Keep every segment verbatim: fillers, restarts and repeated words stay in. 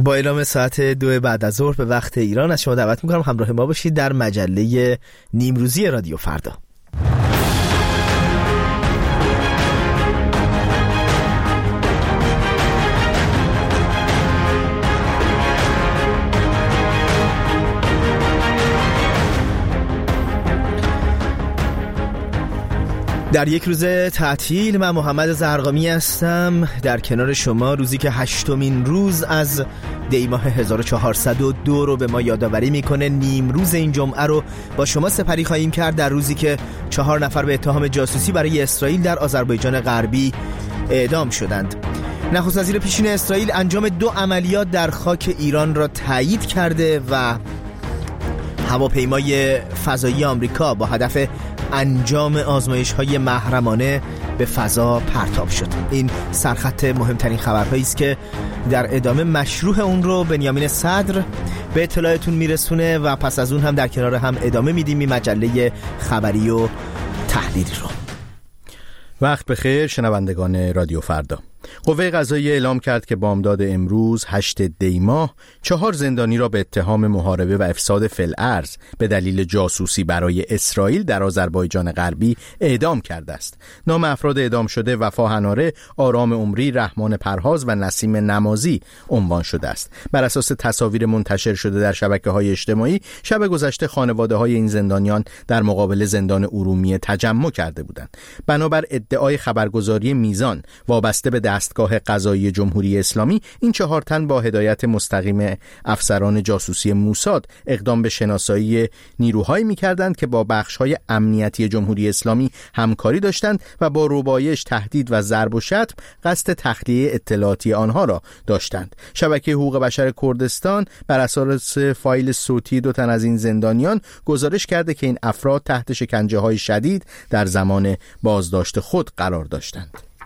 با اعلام ساعت دو بعد از ظهر به وقت ایران از شما دعوت میکنم همراه ما باشید در مجله نیمروزی رادیو فردا. در یک روز تعطیل من محمد زرقامی هستم در کنار شما، روزی که هشتمین روز از دی ماه هزار و چهارصد و دو رو به ما یادآوری میکنه. نیم روز این جمعه رو با شما سپری خواهیم کرد در روزی که چهار نفر به اتهام جاسوسی برای اسرائیل در آذربایجان غربی اعدام شدند. نخست وزیر پیشین اسرائیل انجام دو عملیات در خاک ایران را تایید کرده و هواپیمای فضایی آمریکا با هدف انجام آزمایش‌های محرمانه به فضا پرتاب شد. این سرخط مهمترین خبرهایی است که در ادامه مشروح اون رو بنیامین صدر به اطلاعتون میرسونه و پس از اون هم در کنار هم ادامه میدیم این مجله خبری و تحلیلی رو. وقت بخیر شنوندگان رادیو فردا. قوه قضاییه اعلام کرد که بامداد امروز هشت دی ماه چهار زندانی را به اتهام محاربه و افساد فی‌الارض به دلیل جاسوسی برای اسرائیل در آذربایجان غربی اعدام کرده است. نام افراد اعدام شده وفا هناره، آرام عمری، رحمان پرهاز و نسیم نمازی عنوان شده است. بر اساس تصاویر منتشر شده در شبکه‌های اجتماعی، شب گذشته خانواده‌های این زندانیان در مقابل زندان ارومیه تجمع کرده بودند. بنابر ادعای خبرگزاری میزان وابسته به دستگاه قضایی جمهوری اسلامی، این چهار تن با هدایت مستقیم افسران جاسوسی موساد اقدام به شناسایی نیروهایی می‌کردند که با بخش‌های امنیتی جمهوری اسلامی همکاری داشتند و با ربایش، تهدید و ضرب و شتم قصد تخلیه اطلاعاتی آنها را داشتند. شبکه حقوق بشر کردستان بر اساس فایل صوتی دو تن از این زندانیان گزارش کرده که این افراد تحت شکنجه‌های شدید در زمان بازداشت خود قرار داشتند.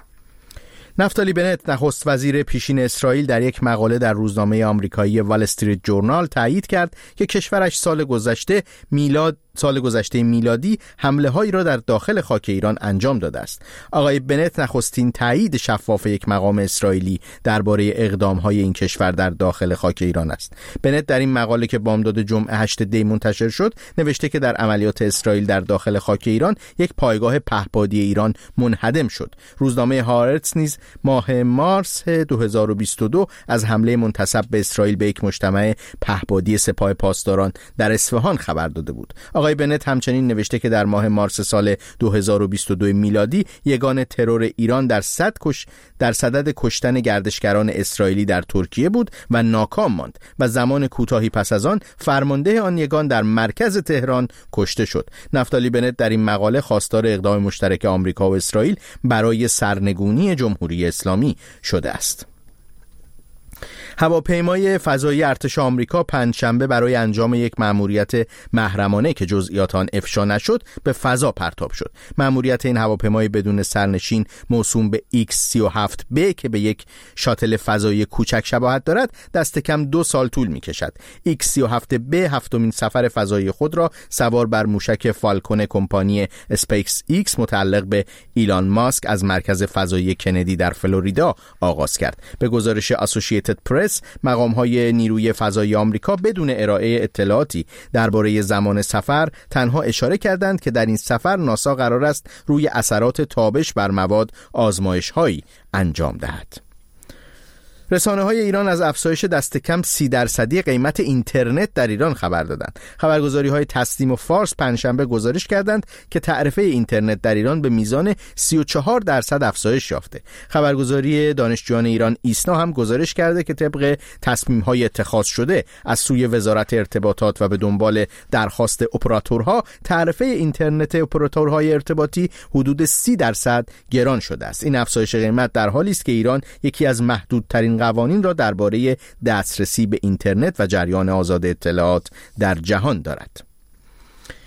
نفتالی بنت نخست وزیر پیشین اسرائیل در یک مقاله در روزنامه آمریکایی وال استریت جورنال تایید کرد که کشورش سال گذشته میلاد سال گذشته میلادی حمله هایی را در داخل خاک ایران انجام داده است. آقای بنت نخستین تایید شفاف یک مقام اسرائیلی درباره اقدام های این کشور در داخل خاک ایران است. بنت در این مقاله که بامداد جمعه هشت دی منتشر شد نوشته که در عملیات اسرائیل در داخل خاک ایران یک پایگاه پهپادی ایران منهدم شد. روزنامه هارتز نیز ماه مارس دو هزار و بیست و دو از حمله منتسب به اسرائیل به یک مجتمع پهپادی سپاه پاسداران در اصفهان خبر داده بود. آقای بنت همچنین نوشته که در ماه مارس سال دو هزار و بیست و دو میلادی یگان ترور ایران در صد کش در صدد کشتن گردشگران اسرائیلی در ترکیه بود و ناکام ماند و زمان کوتاهی پس از آن فرمانده آن یگان در مرکز تهران کشته شد. نفتالی بنت در این مقاله خواستار اقدام مشترک آمریکا و اسرائیل برای سرنگونی جمهوری اسلامی شده است. هواپیمای فضایی ارتش آمریکا پنجشنبه برای انجام یک مأموریت محرمانه که جزئیات آن افشا نشد به فضا پرتاب شد. مأموریت این هواپیمای بدون سرنشین موسوم به ایکس سی و هفت بی که به یک شاتل فضایی کوچک شباهت دارد دست کم دو سال طول می کشد. ایکس سی و هفت بی هفتمین سفر فضایی خود را سوار بر موشک فالکون کمپانی اسپیس ایکس متعلق به ایلان ماسک از مرکز فضایی کندی در فلوریدا آغاز کرد. به گزارش اسوسییتد پرس مقام‌های نیروی فضایی آمریکا بدون ارائه اطلاعاتی درباره زمان سفر تنها اشاره کردند که در این سفر ناسا قرار است روی اثرات تابش بر مواد آزمایش‌هایی انجام دهد. رسانه‌های ایران از افزایش دست کم سی درصدی قیمت اینترنت در ایران خبر دادند. خبرگزاری‌های تسنیم و فارس پنجشنبه گزارش کردند که تعرفه اینترنت در ایران به میزان سی و چهار درصد افزایش یافته. خبرگزاری دانشجویان ایران ایسنا هم گزارش کرده که طبق تصمیم‌های اتخاذ شده از سوی وزارت ارتباطات و به دنبال درخواست اپراتورها تعرفه اینترنت اپراتورهای ارتباطی حدود سی درصد گران شده است. این افزایش قیمت در حالی است که ایران یکی از محدودترین قوانین را درباره دسترسی به اینترنت و جریان آزاد اطلاعات در جهان دارد.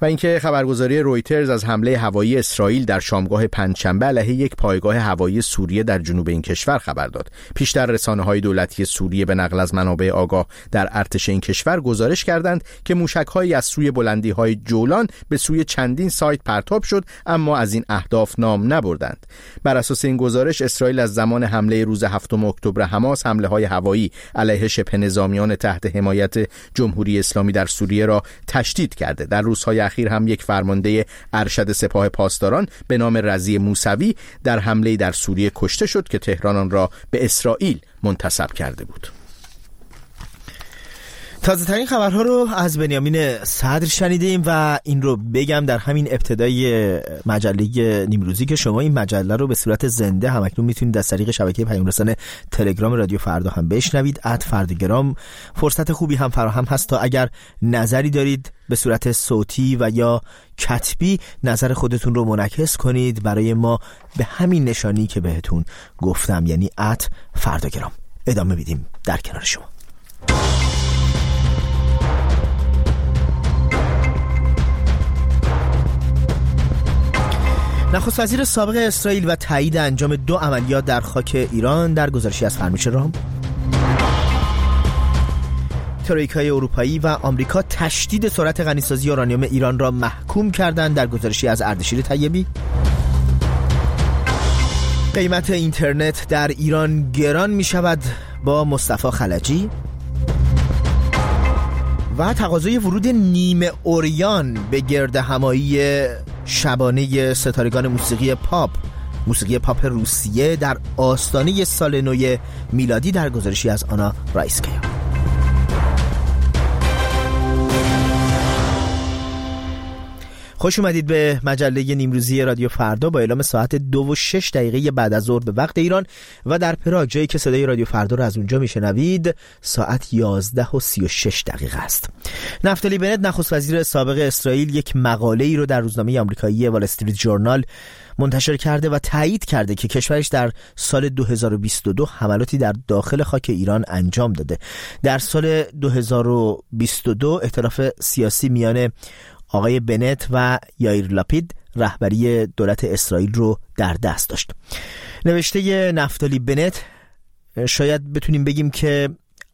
و اینکه خبرگزاری رویترز از حمله هوایی اسرائیل در شامگاه پنجشنبه علیه یک پایگاه هوایی سوریه در جنوب این کشور خبر داد. پیشتر رسانه‌های دولتی سوریه به نقل از منابع آگاه در ارتش این کشور گزارش کردند که موشک‌هایی از سوی بلندی‌های جولان به سوی چندین سایت پرتاب شد، اما از این اهداف نام نبردند. بر اساس این گزارش اسرائیل از زمان حمله روز هفتم اکتبر حماس حمله‌های هوایی علیه شبه نظامیان تحت حمایت جمهوری اسلامی در سوریه را تشدید کرده. در روزهای اخیر هم یک فرمانده ارشد سپاه پاسداران به نام رضی موسوی در حمله در سوریه کشته شد که تهران آن را به اسرائیل منتسب کرده بود. تازه ترین خبرها رو از بنیامین صدر شنیدیم و این رو بگم در همین ابتدای مجله نیمروزی که شما این مجله رو به صورت زنده همکنون میتونید از طریق شبکه پیام رسان تلگرام رادیو فردا هم بشنوید. ات فرداگرام. فرصت خوبی هم فراهم هست تا اگر نظری دارید به صورت صوتی و یا کتبی نظر خودتون رو منعکس کنید برای ما به همین نشانی که بهتون گفتم، یعنی ات فرداگرام. ادامه میدیم در کنار شما. نخست وزیر سابق اسرائیل و تایید انجام دو عملیات در خاک ایران در گزارشی از فرمایش رام. ترویکای اروپایی و آمریکا تشدید سرعت غنیسازی اورانیوم ایران را محکوم کردند در گزارشی از اردشیر طیبی. قیمت اینترنت در ایران گران می شود با مصطفی خلجی. و تقاضای ورود نیمه اوریان به گرد همایی شبانه ستارگان موسیقی پاپ موسیقی پاپ روسیه در آستانه سال نو میلادی در گزارشی از آنا رایسکیا. خوش اومدید به مجله نیمروزی رادیو فردا با اعلام ساعت دو و شش دقیقه بعد از ظهر به وقت ایران و در پراگ، جایی که صدای رادیو فردا رو از اونجا میشنوید، ساعت یازده و سی و شش دقیقه است. نفتالی بنت نخست وزیر سابق اسرائیل یک مقاله ای رو در روزنامه آمریکایی وال استریت جورنال منتشر کرده و تایید کرده که کشورش در سال دو هزار و بیست و دو حملاتی در داخل خاک ایران انجام داده. در سال دو هزار و بیست و دو اختلاف سیاسی میان آقای بنت و یائیر لاپید رهبری دولت اسرائیل رو در دست داشت. نوشته نفتالی بنت شاید بتونیم بگیم که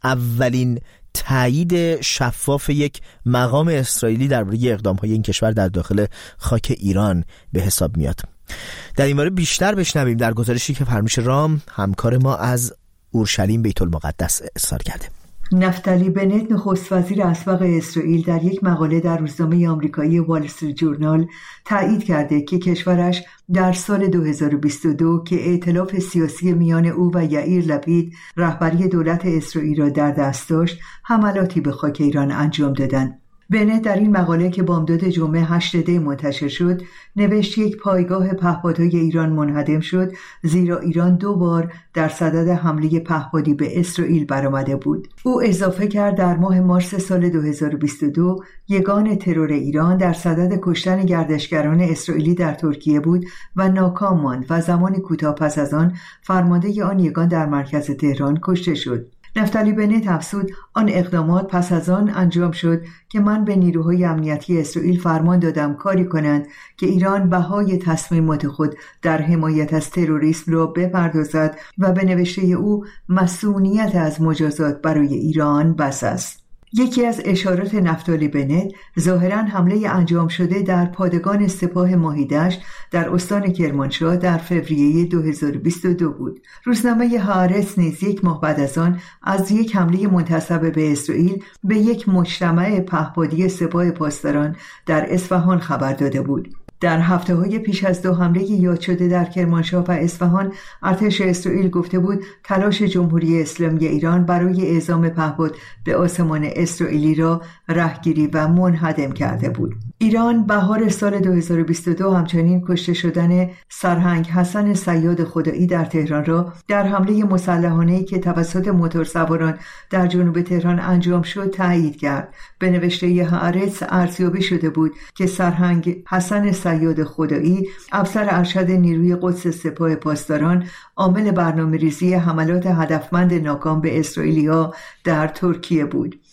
اولین تایید شفاف یک مقام اسرائیلی درباره اقدام‌های این کشور در داخل خاک ایران به حساب میاد. در این باره بیشتر بشنویم در گزارشی که فرمایش رام همکار ما از اورشلیم بیت المقدس ارسال کرده. نفتالی بنت نخست وزیر اسبق اسرائیل در یک مقاله در روزنامه آمریکایی وال استریت جورنال تایید کرده که کشورش در سال دو هزار و بیست و دو که ائتلاف سیاسی میان او و یائیر لپید رهبری دولت اسرائیل را در دست داشت، حملاتی به خاک ایران انجام دادند. بنت در این مقاله که بامداد جمعه هشت دی منتشر شد نوشت یک پایگاه پهپادهای ایران منهدم شد، زیرا ایران دو بار در صدد حمله پهپادی به اسرائیل برآمده بود. او اضافه کرد در ماه مارس سال دو هزار و بیست و دو یگان ترور ایران در صدد کشتن گردشگران اسرائیلی در ترکیه بود و ناکام ماند و زمانی کوتاه پس از آن فرمانده آن یگان در مرکز تهران کشته شد. نفتالی بنت افزود آن اقدامات پس از آن انجام شد که من به نیروهای امنیتی اسرائیل فرمان دادم کاری کنند که ایران بهای تصمیمات خود در حمایت از تروریسم را بپردازد و به نوشته او مسئولیت از مجازات برای ایران بس است. یکی از اشارات نفتالی بنت ظاهراً حمله انجام شده در پادگان سپاه ماهیدشت در استان کرمانشاه در فوریه دو هزار و بیست و دو بود. روزنامه هآرتس نیز یک ماه بعد از آن از یک حمله منتسب به اسرائیل به یک مجتمع پهپادی سپاه پاسداران در اصفهان خبر داده بود. در هفته‌های پیش از دو حمله یاد شده در کرمانشاه و اصفهان، ارتش اسرائیل گفته بود تلاش جمهوری اسلامی ایران برای اعزام پهپاد به آسمان اسرائیلی را رهگیری و منهدم کرده بود. ایران بهار سال دو هزار و بیست و دو همچنین کشته شدن سرهنگ حسن صیاد خدایی در تهران را در حمله مسلحانه‌ای که توسط موتورسواران در جنوب تهران انجام شد تایید کرد. به نوشته هآرتس ارزیابی شده بود که سرهنگ حسن صیاد خدایی، افسر ارشد نیروی قدس سپاه پاسداران، عامل برنامه‌ریزی حملات هدفمند ناکام به اسرائیلی‌ها در ترکیه بود.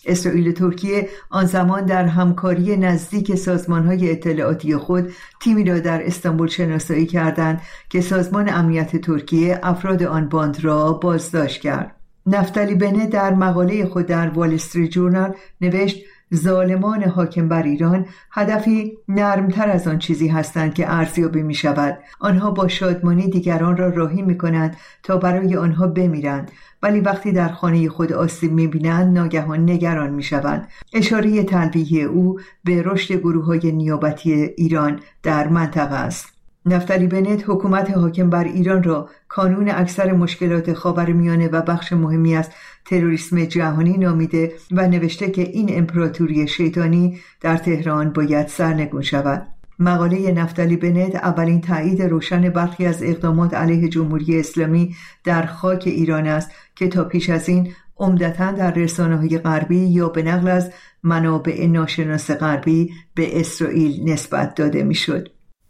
اسرائیل و ترکیه آن زمان در همکاری نزدیک سازمان‌های اطلاعاتی خود تیمی را در استانبول شناسایی کردند که سازمان امنیت ترکیه افراد آن باند را بازداشت کرد. نفتالی بنت در مقاله خود در وال استریت جورنال نوشت ظالمان حاکم بر ایران هدفی نرمتر از آن چیزی هستند که ارزیابی می شود. آنها با شادمانی دیگران را راهی می کنند تا برای آنها بمیرند، ولی وقتی در خانه خود آسیب می بینند ناگهان نگران می شوند. اشاره تلویحی او به رشد گروه‌های نیابتی ایران در منطقه است. نفتالی بنت حکومت حاکم بر ایران را کانون اکثر مشکلات خاورمیانه و بخش مهمی از تروریسم جهانی نامیده و نوشته که این امپراتوری شیطانی در تهران باید سرنگون شود. مقاله نفتالی بنت اولین تایید روشن برخی از اقدامات علیه جمهوری اسلامی در خاک ایران است که تا پیش از این عمدتاً در رسانه‌های غربی یا به نقل از منابع ناشناس غربی به اسرائیل نسبت داده می‌شد.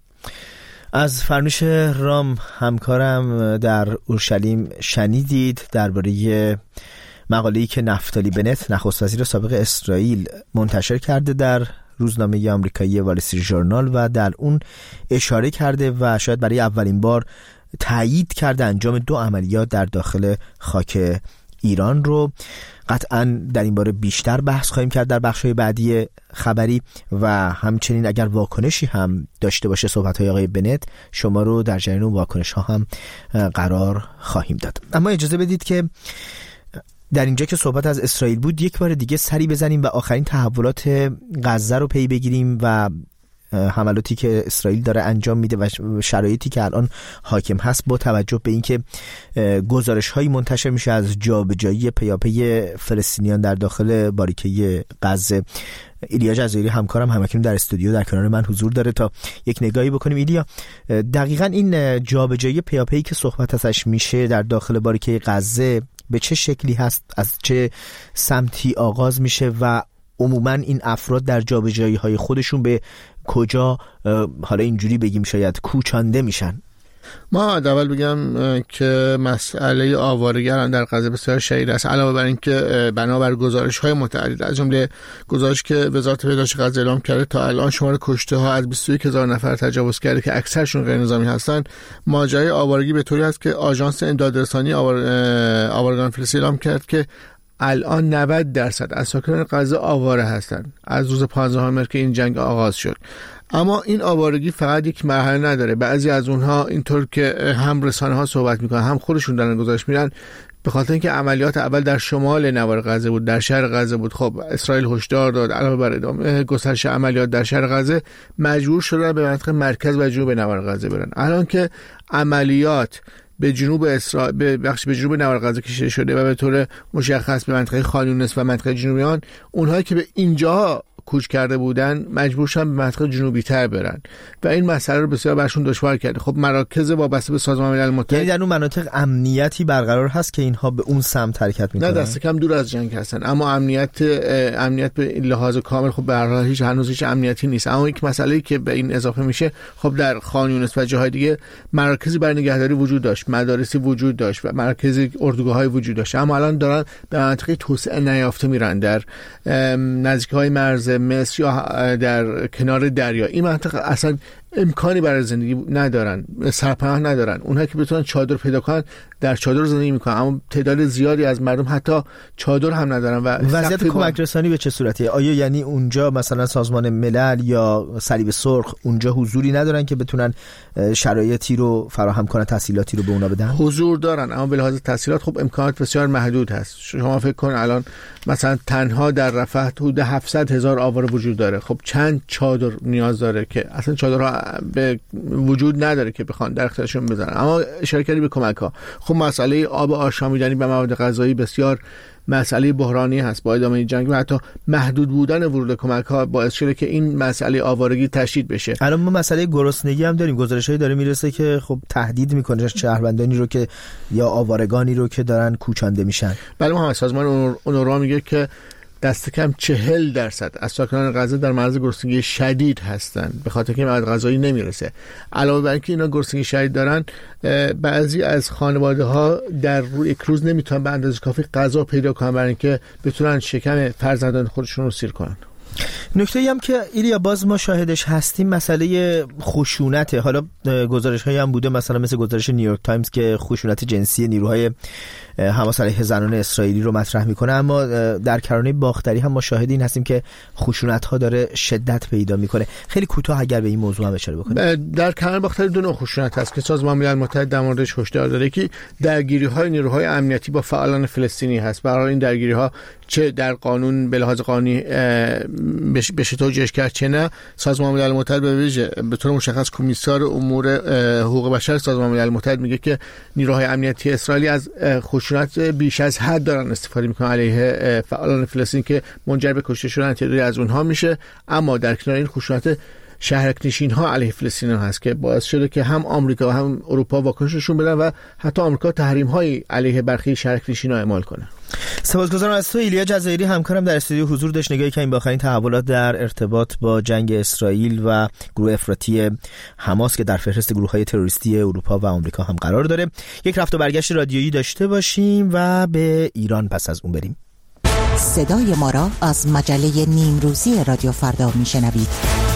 از فرنوش رام همکارم در اورشلیم شنیدید درباره مقاله‌ای که نفتالی بنت نخست وزیر سابق اسرائیل منتشر کرده در روزنامه آمریکایی وال استریت ژورنال و در اون اشاره کرده و شاید برای اولین بار تایید کرده انجام دو عملیات در داخل خاک ایران رو. قطعا در این باره بیشتر بحث خواهیم کرد در بخش‌های بعدی خبری و همچنین اگر واکنشی هم داشته باشه صحبت‌های آقای بنت شما رو در جریان اون واکنش‌ها هم قرار خواهیم داد. اما اجازه بدید که در اینجا که صحبت از اسرائیل بود یک بار دیگه سری بزنیم و آخرین تحولات غزه رو پی بگیریم و حملاتی که اسرائیل داره انجام میده و شرایطی که الان حاکم هست با توجه به اینکه گزارش‌هایی منتشر میشه از جابجایی پیاپی فلسطینیان در داخل باریکه غزه. ایلیا جزایری همکارم همکنون در استودیو در کنار من حضور داره تا یک نگاهی بکنیم. ایلیا، دقیقاً این جابجایی پیاپی که صحبت ازش میشه در داخل باریکه غزه به چه شکلی هست، از چه سمتی آغاز میشه و عموماً این افراد در جابجایی‌های خودشون به کجا، حالا اینجوری بگیم شاید، کوچانده میشن؟ ما اول بگم که مسئله آوارگی در غزه بسیار شدید است، علاوه بر اینکه بنابر گزارش‌های متعدد از جمله گزارش که وزارت بهداشت غزه اعلام کرده تا الان شمار کشته‌ها از بیست و یک هزار نفر تجاوز کرده که اکثرشون غیر نظامی هستند. ماجرای آوارگی به طوری است که آژانس امدادرسانی آوار... آوارگان فلسطین اعلام کرد که الان نود درصد از ساکنان غزه آواره هستند از روز پانزدهم مهر که این جنگ آغاز شد. اما این آوارگی فقط یک مرحله نداره. بعضی از اونها اینطور که هم رسانه ها صحبت میکنن هم خودشون دارن گزارش میدن به خاطر اینکه عملیات اول در شمال نوار غزه بود، در شهر غزه بود. خب اسرائیل هشدار داد علاوه بر ادامه گسترش عملیات در شهر غزه مجبور شدن به منطقه مرکز و جنوب نوار غزه برن. الان که عملیات به جنوب اسرائیل به بخش به جنوب نوار غزه کشیده شده و به طور مشخص به منطقه خان یونس و منطقه جنوبی آن، اونهایی که به اینجا کوچ کرده بودن مجبور شدن به منطقه جنوبی تر برن و این مسئله رو بسیار برشون دشوار کرده. خب مراکز وابسته به سازمان ملل متحد، یعنی در اون مناطق امنیتی برقرار هست که اینها به اون سمت حرکت میکنن؟ نه، دست کم دور از جنگ هستن، اما امنیت امنیت به لحاظ کامل خب به هر حال هیچ هنوز هیچ امنیتی نیست. اما یک مسئله‌ای که به این اضافه میشه، خب در خان یونس و جاهای دیگه مراکزی برای نگهداری وجود داشت، مدارسی وجود داشت و مراکز اردوگاه‌های وجود داشت، اما الان دارن به مناطق توسعه نیافته میرن در نزدیکی‌های مرز مصر یا در کنار دریا. این منطقه اصلا امکانی برای زندگی ندارن، سرپناه ندارن. اونها که بتونن چادر پیدا کنن در چادر زندگی میکنن، اما تعداد زیادی از مردم حتی چادر هم ندارن. و وضعیت کمک رسانی به چه صورتیه؟ آیا یعنی اونجا مثلا سازمان ملل یا صلیب سرخ اونجا حضوری ندارن که بتونن شرایطی رو فراهم کنن، تسهیلاتی رو به اونا بدن؟ حضور دارن، اما به لحاظ تسهیلات خب امکانات بسیار محدود هست. شما فکر کن الان مثلا تنها در رفح حدود هفتصد هزار آواره وجود داره. خب چند چادر نیاز داره که اصلا چادرها به وجود نداره که بخوان در اختیارشون بذارن. اما اشاره کردی به کمک ها. خب مسئله آب آشامیدنی و مواد غذایی بسیار مسئله بحرانی هست. با ادامه جنگ و حتی محدود بودن ورود کمک ها باعث شده که این مسئله آوارگی تشدید بشه. الان ما مسئله گرسنگی هم داریم. گزارش‌هایی داره میرسه که خب تهدید میکنه شهروندانی رو که یا آوارگانی رو که دارن کوچانده میشن. بله، ما سازمان اونورا میگه که دست کم چهل درصد از ساکنان غزه در معرض گرسنگی شدید هستند به خاطر که مواد غذایی نمیرسه. علاوه بر اینکه اینا گرسنگی شدید دارن، بعضی از خانواده ها در روی یک روز نمیتونن به اندازه کافی غذا پیدا کنن برای اینکه بتونن شکم فرزندان خودشون رو سیر کنن. نکته‌ای هم که ایلیا باز ما شاهدش هستیم مسئله خشونته. حالا گزارش‌هایی هم بوده مثلا مثل گزارش نیویورک تایمز که خشونت جنسی نیروهای حماس علیه زنان اسرائیلی رو مطرح میکنه، اما در کرانه باختری هم ما شاهد این هستیم که خشونت‌ها داره شدت پیدا میکنه. خیلی کوتاه اگر به این موضوع هم اشاره بکنیم. در کرانه باختری دو نوع خشونت هست که سازمان ملل متحد در موردش هشدار داره که درگیری‌های نیروهای امنیتی با فعالان فلسطینی هست. برای این درگیری‌ها چه در قانون به لحاظ قانونی بشه توجیهش کرد چه نه، سازمان ملل متحد به ویژه به طور مشخص کمیسار امور حقوق بشر سازمان ملل متحد میگه که نیروهای امنیتی اسرائیلی از خشونت بیش از حد دارن استفاده میکنن علیه فعالان فلسطین که منجر به کشته شدن تعدادی از اونها میشه. اما در کنار این خشونت شهرک‌نشین ها علیه فلسطین هست که باعث شده که هم آمریکا و هم اروپا واکنششون بدن و حتی آمریکا تحریم های علیه برخی شهرک‌نشین ها اعمال کنه. سپاسگزارم از تو ایلیا جزایری، همکارم در استودیو حضور داشت نگاهی کنیم با آخرین تحولات در ارتباط با جنگ اسرائیل و گروه افراطی حماس که در فهرست گروه‌های تروریستی اروپا و آمریکا هم قرار داره. یک رفت و برگشت رادیویی داشته باشیم و به ایران پس از اون بریم. صدای ما را از مجله نیمروزی رادیو فردا میشنوید.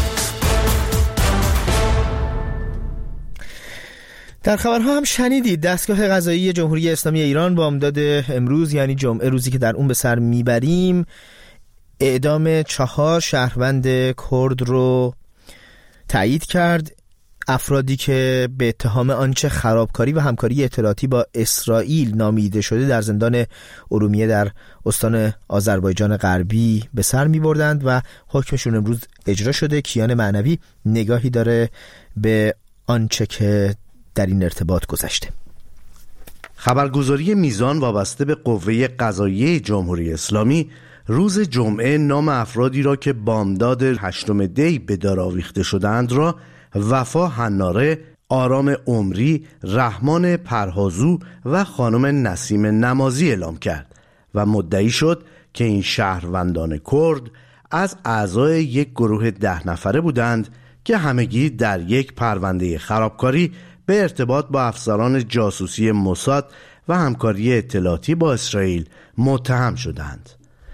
در خبرها هم شنیدید دستگاه قضایی جمهوری اسلامی ایران بامداد امروز یعنی جمعه، روزی که در اون به سر میبریم، اعدام چهار شهروند کرد رو تایید کرد. افرادی که به اتهام آنچه خرابکاری و همکاری اطلاعاتی با اسرائیل نامیده شده در زندان ارومیه در استان آذربایجان غربی به سر می بردند و حکمشون امروز اجرا شده. کیان معنوی نگاهی داره به آنچه که در این ارتباط گذشته. خبرگزاری میزان وابسته به قوه قضاییه جمهوری اسلامی روز جمعه نام افرادی را که بامداد هشتم دی به دار آویخته شدند را وفا حناره، آرام عمری، رحمان پرهازو و خانم نسیم نمازی اعلام کرد و مدعی شد که این شهروندان کرد از اعضای یک گروه ده نفره بودند که همگی در یک پرونده خرابکاری به ارتباط با افسران جاسوسی موساد و همکاری اطلاعاتی با اسرائیل متهم شدند.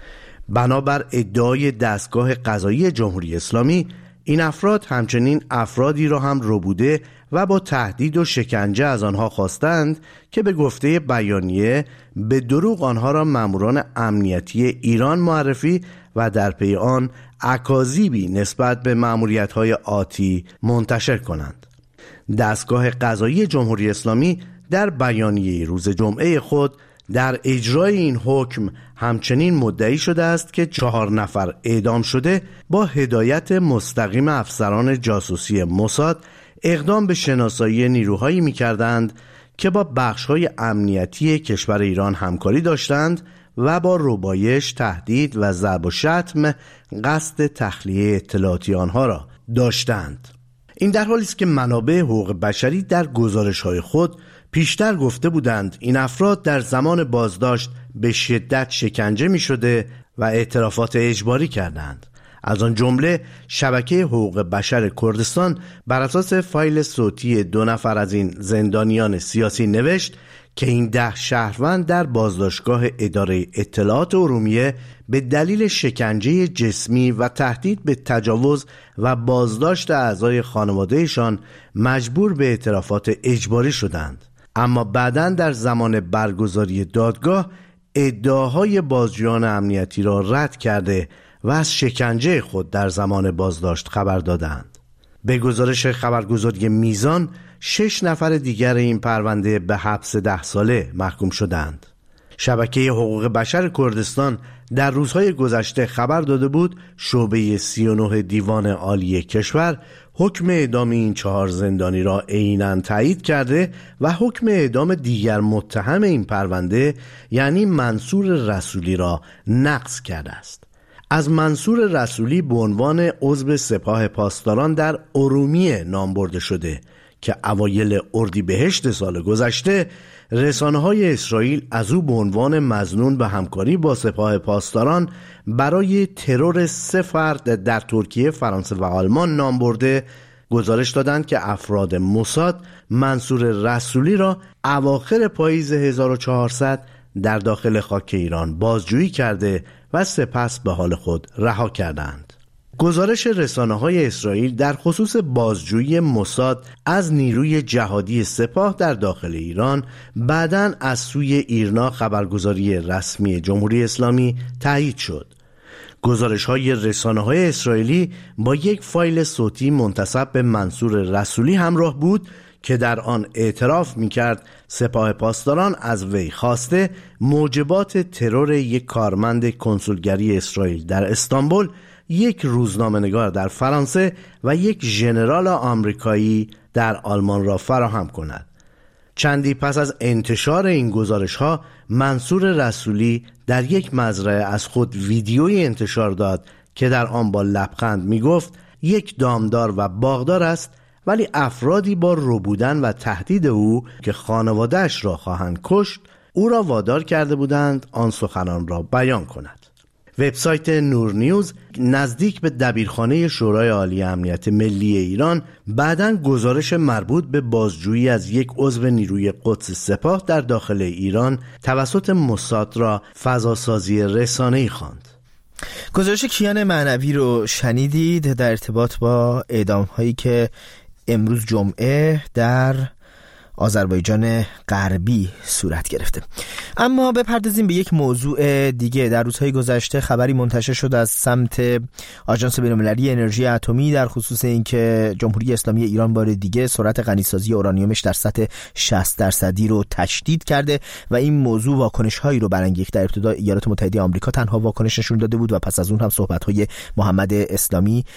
بنابر ادعای دستگاه قضایی جمهوری اسلامی، این افراد همچنین افرادی را هم ربوده و با تهدید و شکنجه از آنها خواستند که به گفته بیانیه به دروغ آنها را ماموران امنیتی ایران معرفی و در پی آن اکاذیبی نسبت به ماموریت‌های آتی منتشر کنند. دستگاه قضایی جمهوری اسلامی در بیانیه روز جمعه خود در اجرای این حکم همچنین مدعی شده است که چهار نفر اعدام شده با هدایت مستقیم افسران جاسوسی موساد اقدام به شناسایی نیروهایی می‌کردند که با بخش‌های امنیتی کشور ایران همکاری داشتند و با ربایش، تهدید و ضرب و شتم قصد تخلیه اطلاعاتی آنها را داشتند. این در حالی است که منابع حقوق بشری در گزارش‌های خود پیشتر گفته بودند این افراد در زمان بازداشت به شدت شکنجه می شده و اعترافات اجباری کردند. از آن جمله شبکه حقوق بشر کردستان بر اساس فایل صوتی دو نفر از این زندانیان سیاسی نوشت که این ده شهروند در بازداشتگاه اداره اطلاعات ارومیه به دلیل شکنجه جسمی و تهدید به تجاوز و بازداشت اعضای خانوادهشان مجبور به اعترافات اجباری شدند. اما بعداً در زمان برگزاری دادگاه ادعاهای بازجویان امنیتی را رد کرده و از شکنجه خود در زمان بازداشت خبر دادند. به گزارش خبرگزاری میزان، شش نفر دیگر این پرونده به حبس ده ساله محکوم شدند. شبکه حقوق بشر کردستان در روزهای گذشته خبر داده بود شعبه سی و نه دیوان عالی کشور حکم اعدام این چهار زندانی را عیناً تایید کرده و حکم اعدام دیگر متهم این پرونده یعنی منصور رسولی را نقض کرده است. از منصور رسولی به عنوان عضو سپاه پاسداران در ارومیه نام برده شده که اوایل اردیبهشت سال گذشته رسانه‌های اسرائیل از او به عنوان مظنون به همکاری با سپاه پاسداران برای ترور سه فرد در ترکیه، فرانسه و آلمان نام برده گزارش دادند که افراد موساد منصور رسولی را اواخر پاییز هزار و چهارصد در داخل خاک ایران بازجویی کرده و سپس به حال خود رها کردند. گزارش رسانه‌های اسرائیل در خصوص بازجویی موساد از نیروی جهادی سپاه در داخل ایران بعداً از سوی ایرنا خبرگزاری رسمی جمهوری اسلامی تایید شد. گزارش‌های رسانه‌های اسرائیلی با یک فایل صوتی منتسب به منصور رسولی همراه بود که در آن اعتراف می‌کرد سپاه پاسداران از وی خواسته موجبات ترور یک کارمند کنسولگری اسرائیل در استانبول، یک روزنامه‌نگار در فرانسه و یک ژنرال آمریکایی در آلمان را فراهم کند. چندی پس از انتشار این گزارش‌ها منصور رسولی در یک مزرعه از خود ویدیویی انتشار داد که در آن با لبخند می‌گفت یک دامدار و باغدار است، ولی افرادی با ربودن و تهدید او که خانواده‌اش را خواهند کشت او را وادار کرده بودند آن سخنان را بیان کند. وبسایت نور نیوز نزدیک به دبیرخانه شورای عالی امنیت ملی ایران بعداً گزارش مربوط به بازجویی از یک عضو نیروی قدس سپاه در داخل ایران توسط موساد را فضاسازی رسانه‌ای خواند. گزارش کیان معنوی رو شنیدید در ارتباط با اعدام‌هایی که امروز جمعه در آذربایجان غربی صورت گرفته. اما بپردازیم به یک موضوع دیگه. در روزهای گذشته خبری منتشر شد از سمت آژانس بین‌المللی انرژی اتمی در خصوص اینکه جمهوری اسلامی ایران بار دیگه سرعت غنیسازی اورانیومش در سطح شصت درصدی رو تشدید کرده و این موضوع واکنش‌هایی رو برانگیخت. در ابتدا ایالات متحده آمریکا تنها واکنش نشون داده بود و پس از اون هم صحبت‌های محمد اسلامی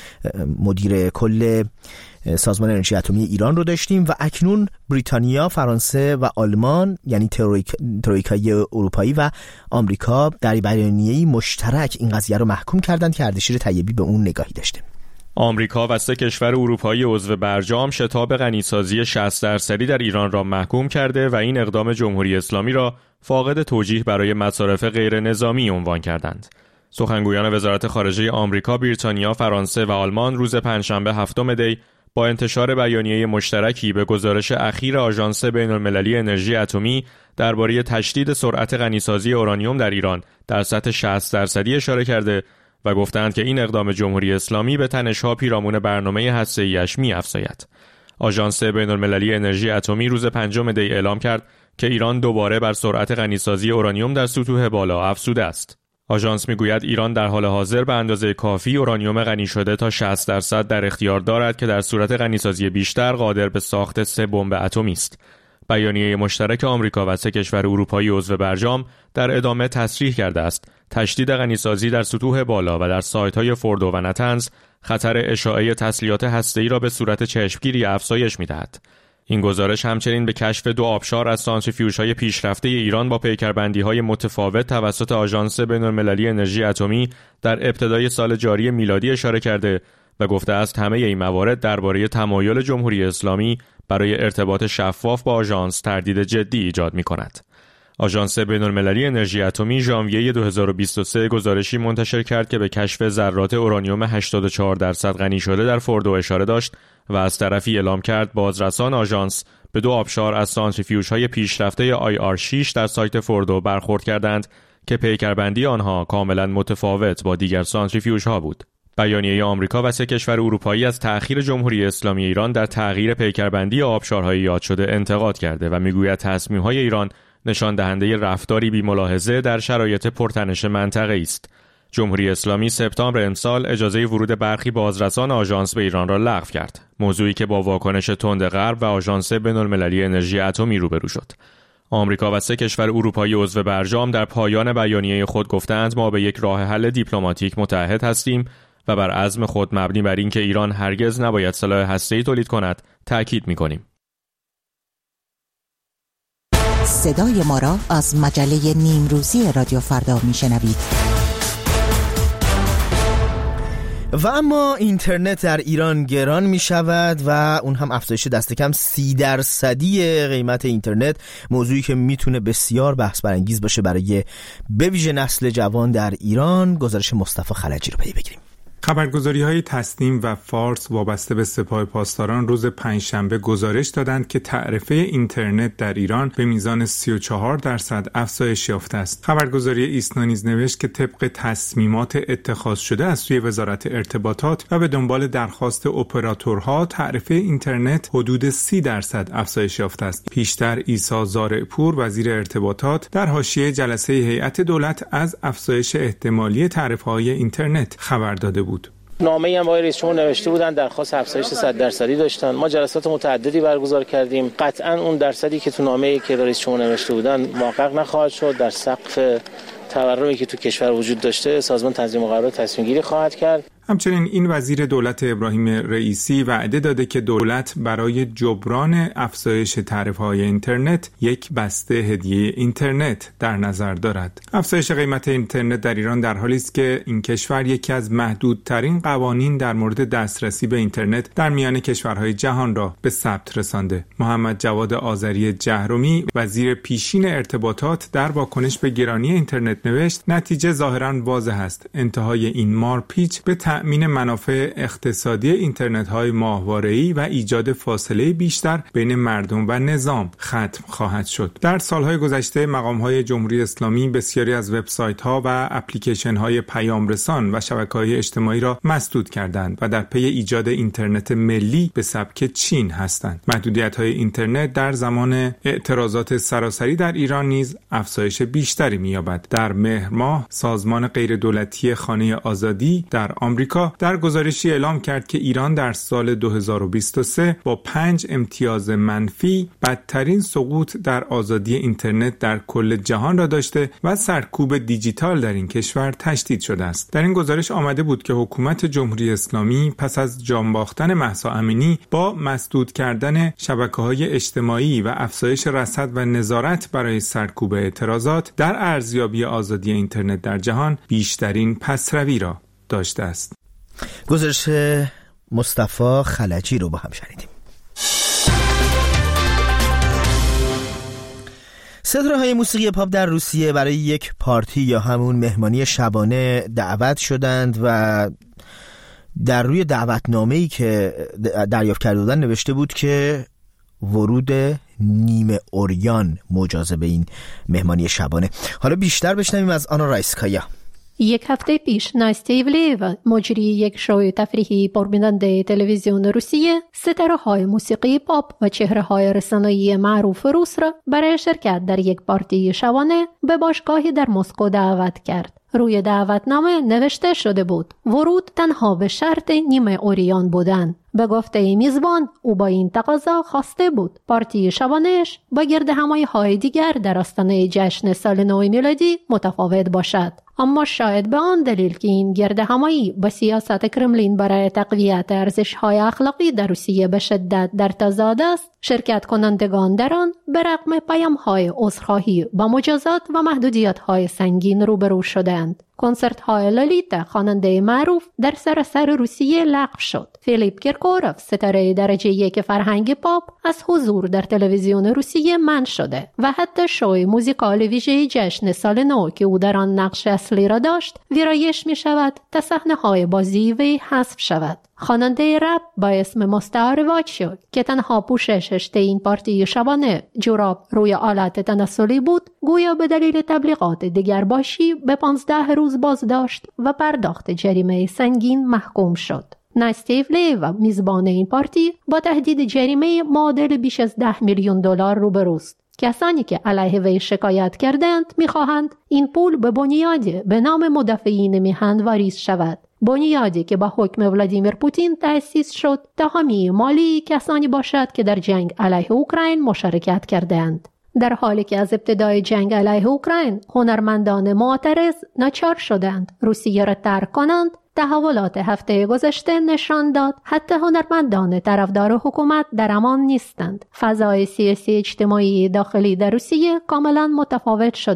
مدیر کل سازمان انرژی اتمی ایران رو داشتیم و اکنون بریتانیا، فرانسه و آلمان، یعنی ترویک، ترویکای اروپایی و آمریکا در بیانیه‌ای مشترک این قضیه رو محکوم کردند که اردشیر طیبی به اون نگاهی داشته. آمریکا و سه کشور اروپایی عضو برجام شتاب غنیسازی شصت درصدی در ایران را محکوم کرده و این اقدام جمهوری اسلامی را فاقد توجیه برای مصارف غیر نظامی عنوان کردند. سخنگویان وزارت خارجه آمریکا، بریتانیا، فرانسه و آلمان روز پنجشنبه هفتم دی با انتشار بیانیه مشترکی به گزارش اخیر آژانس بین‌المللی انرژی اتمی درباره تشدید سرعت غنیسازی اورانیوم در ایران در سطح شصت درصدی اشاره کرده و گفتند که این اقدام جمهوری اسلامی به تنش‌ها پیرامون برنامه هسته‌ای‌اش می‌افزاید. آژانس بین‌المللی انرژی اتمی روز پنجم دی اعلام کرد که ایران دوباره بر سرعت غنیسازی اورانیوم در سطوح بالا افزوده است. آژانس میگوید ایران در حال حاضر به اندازه کافی اورانیوم غنی شده تا شصت درصد در اختیار دارد که در صورت غنیسازی بیشتر قادر به ساخت سه بمب اتمی است. بیانیه مشترک آمریکا و سه کشور اروپایی عضو برجام در ادامه تصریح کرده است تشدید غنیسازی در سطوح بالا و در سایت‌های فوردو و نتنز خطر اشاعه تسلیحات هسته‌ای را به صورت چشمگیری افزایش می‌دهد. این گزارش همچنین به کشف دو آبشار از سانتریفیوژهای پیشرفته ایران با پیکربندی‌های متفاوت توسط آژانس بین‌المللی انرژی اتمی در ابتدای سال جاری میلادی اشاره کرده و گفته است همه این موارد درباره تمایل جمهوری اسلامی برای ارتباط شفاف با آژانس تردید جدی ایجاد می‌کند. آژانس بین‌المللی انرژی اتمی ژانویه دو هزار و بیست و سه گزارشی منتشر کرد که به کشف ذرات اورانیوم هشتاد و چهار درصد غنی شده در فوردو اشاره داشت و از طرفی اعلام کرد بازرسان آژانس به دو آبشار از سانتریفیوژهای پیشرفته آی آر شش در سایت فوردو برخورد کردند که پیکربندی آنها کاملا متفاوت با دیگر سانتریفیوژها بود. بیانیه آمریکا و سه کشور اروپایی از تأخیر جمهوری اسلامی ایران در تغییر پیکربندی آبشارهای یاد شده انتقاد کرده و میگوید تصمیم‌های ایران نشان دهنده رفتاری بی‌ملاحظه در شرایط پرتنش منطقه است. جمهوری اسلامی سپتامبر امسال اجازه ورود برخی بازرسان آژانس به ایران را لغو کرد، موضوعی که با واکنش تند غرب و آژانس بین‌المللی انرژی اتمی روبرو شد. آمریکا و سه کشور اروپایی عضو برجام در پایان بیانیه خود گفتند ما به یک راه حل دیپلماتیک متعهد هستیم و بر عزم خود مبنی بر اینکه ایران هرگز نباید سلاح هسته‌ای تولید کند تأکید می‌کنیم. صدای ما را از مجله نیمروزی رادیو فردا میشنوید. و اما اینترنت در ایران گران می شود و اون هم افزایش دست کم سی درصدی قیمت اینترنت، موضوعی که میتونه بسیار بحث برانگیز باشه برای به ویژه نسل جوان در ایران. گزارش مصطفی خلجی رو پی بگیریم. خبرگزاری‌های تسنیم و فارس وابسته به سپاه پاسداران روز پنجشنبه گزارش دادند که تعرفه اینترنت در ایران به میزان سی و چهار درصد افزایش یافته است. خبرگزاری ایسنا نیز نوشت که طبق تصمیمات اتخاذ شده از سوی وزارت ارتباطات و به دنبال درخواست اپراتورها، تعرفه اینترنت حدود سی درصد افزایش یافته است. پیشتر عیسی زارعپور وزیر ارتباطات در حاشیه جلسه هیئت دولت از افزایش احتمالی تعرفه‌های اینترنت خبر داده بود. نامه‌ای هم آقای رئیس جمهور نوشته بودن، درخواست افزایش صد درصدی داشتن. ما جلسات متعددی برگزار کردیم. قطعاً اون درصدی که تو نامه‌ای که رئیس جمهور نوشته بودن محقق نخواهد شد. در سقف تورمی که تو کشور وجود داشته، سازمان تنظیم مقررات تصمیم گیری خواهد کرد. همچنین این وزیر دولت ابراهیم رئیسی وعده داده که دولت برای جبران افزایش تعرفه‌های اینترنت یک بسته هدیه اینترنت در نظر دارد. افزایش قیمت اینترنت در ایران در حالی است که این کشور یکی از محدودترین قوانین در مورد دسترسی به اینترنت در میان کشورهای جهان را به ثبت رسانده. محمد جواد آذری جهرمی وزیر پیشین ارتباطات در واکنش به گرانی اینترنت نوشت: نتیجه ظاهراً واضح است. انتهای این مارپیچ به تأمین منافع اقتصادی اینترنت‌های ماهواره‌ای و ایجاد فاصله بیشتر بین مردم و نظام ختم خواهد شد. در سالهای گذشته مقام‌های جمهوری اسلامی بسیاری از وبسایت‌ها و اپلیکیشن‌های پیامرسان و شبکه‌های اجتماعی را مسدود کردند و در پی ایجاد اینترنت ملی به سبک چین هستند. محدودیت‌های اینترنت در زمان اعتراضات سراسری در ایران نیز افزایش بیشتری می‌یابد. در مهر ماه سازمان غیردولتی خانه آزادی در آمریکا در گزارشی اعلام کرد که ایران در سال دو هزار و بیست و سه با پنج امتیاز منفی بدترین سقوط در آزادی اینترنت در کل جهان را داشته و سرکوب دیجیتال در این کشور تشدید شده است. در این گزارش آمده بود که حکومت جمهوری اسلامی پس از جان باختن مهسا امینی با مسدود کردن شبکه‌های اجتماعی و افزایش رصد و نظارت برای سرکوب اعتراضات در ارزیابی آزادی اینترنت در جهان بیشترین پسروی را داشته است. گزارش مصطفی خلجی رو با هم شنیدیم. ستاره‌های موسیقی پاپ در روسیه برای یک پارتی یا همون مهمانی شبانه دعوت شدند و در روی دعوتنامه‌ای که دریافت کرده بودند نوشته بود که ورود نیمه اوریان مجاز به این مهمانی شبانه. حالا بیشتر بشنویم از آنا رایسکایا. یک هفته پیش ناستیا ایولیeva، مجری یک شوی تفریحی پربیننده تلویزیون روسیه، ستاره‌های موسیقی پاپ و چهره‌های رسانه‌ای معروف روس را برای شرکت در یک پارتی شبانه به باشگاهی در مسکو دعوت کرد. روی دعوتنامه نوشته شده بود: ورود تنها به شرط نیمه اوریان بودن. به گفته میزبان، او با این تقاضا خواسته بود پارتی شبانه‌اش با گردهمایی‌های دیگر در آستانه جشن سال نو میلادی متفاوت باشد. اما شاید به آن دلیل که این گردهمایی با سیاست کرملین برای تقویت ارزش‌های اخلاقی در روسیه به شدت در تضاد است، شرکت کنندگان در آن به رغم پیام‌های عذرخواهی با مجازات و محدودیت‌های سنگین روبرو شدند. کنسرت‌های لالیتا، خواننده معروف، در سراسر روسیه لغو شد. فیلیپ کیرکوروف، ستاره درجه یک فرهنگ پاپ، از حضور در تلویزیون روسیه منع شده و حتی شوی موزیکال ویژه جشن سال نو که او در آن نقش اصلی را داشت ویرایش می شود تا صحنه‌های بازی وی حذف شود. خواننده رپ با اسم مستعار واچیو که تنها پوششش این پارتی شبانه جوراب روی آلت تناسلی بود، گویا به دلیل تبلیغات دیگر باشی به پانزده روز بازداشت و پرداخت جریمه سنگین محکوم شد. ناستیا ایولیeva، میزبان این پارتی، با تهدید جریمه معادل بیش از ده میلیون دلار روبروست. کسانی که علیه وی شکایت کردند می‌خواهند این پول به بنیادی به نام مدافعین میهن واریز شود. بنیادی که با حکم ولادیمیر پوتین تأسیس شد تا حامی مالی کسانی باشد که در جنگ علیه اوکراین مشارکت کردند. در حالی که از ابتدای جنگ علیه اوکراین هنرمندان معترض ناچار شدند روسیه را ترک کنند، تحولات هفته گذشته نشان داد حتی هنرمندان طرفدار حکومت در امان نیستند. فضای سیاسی اجتماعی داخلی در روسیه کاملا متفاوت شده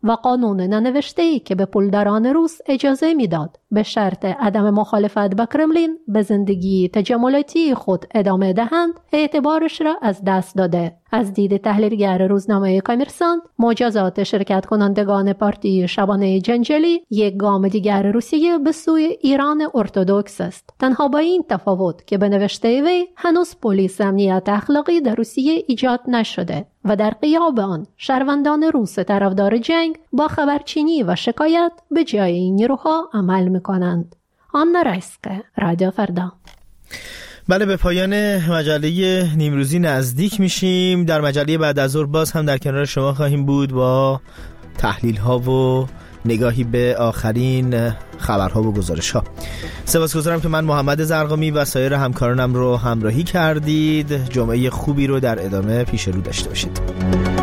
و قانون ننوشته‌ای که به پولداران روس اجازه میداد به شرط عدم مخالفت با کرملین به زندگی تجملاتی خود ادامه دهند اعتبارش را از دست داده. از دید تحلیلگر روزنامه کامرسانت، مجازات شرکت کنندگان پارتی شبانه جنجالی یک گام دیگر روسیه به سوی ایران ارتدوکس است. تنها با این تفاوت که به نوشته وی هنوز پلیس امنیت اخلاقی در روسیه ایجاد نشده و در غیاب آن شهروندان روس طرفدار جنگ با خبرچینی و شکایت به جای این نیروها عمل می‌کنند. آنا رایسکا، رادیو فردا. بله، به پایان مجله نیمروزی نزدیک میشیم. در مجله بعد از ظهر باز هم در کنار شما خواهیم بود با تحلیل ها و نگاهی به آخرین خبرها و گزارش ها. سپاسگزارم که من محمد زرقامی و سایر همکارانم رو همراهی کردید. جمعه خوبی رو در ادامه پیش رو داشته باشید.